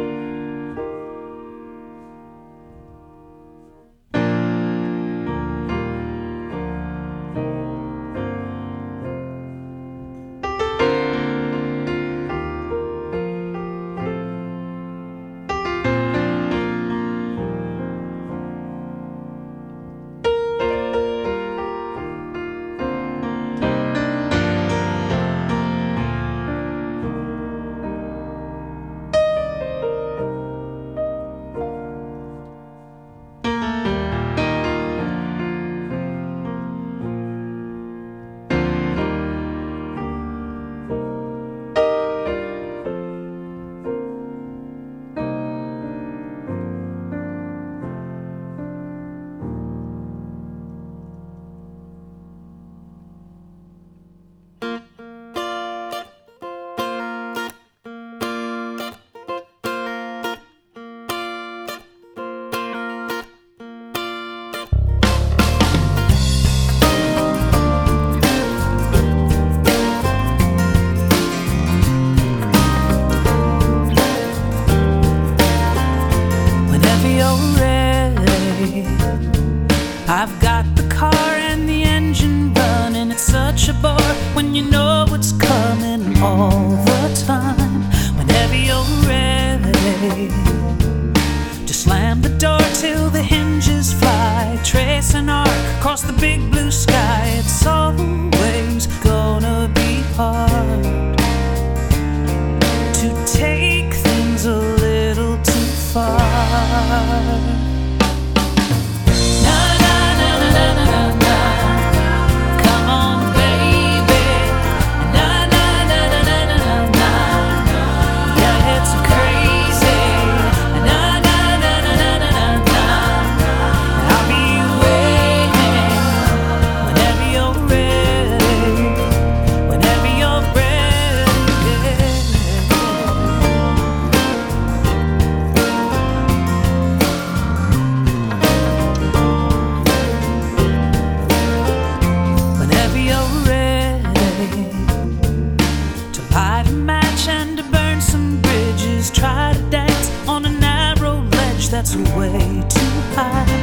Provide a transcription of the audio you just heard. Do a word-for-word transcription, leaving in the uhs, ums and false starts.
I've got the car and the engine running. It's such a bore when you know what's coming all the time. Whenever you're ready, just slam the door till the hinges fly. Trace an arc across the big blue sky. It's always gonna be hard to take things a little too far. Try to dance on a narrow ledge that's way too high.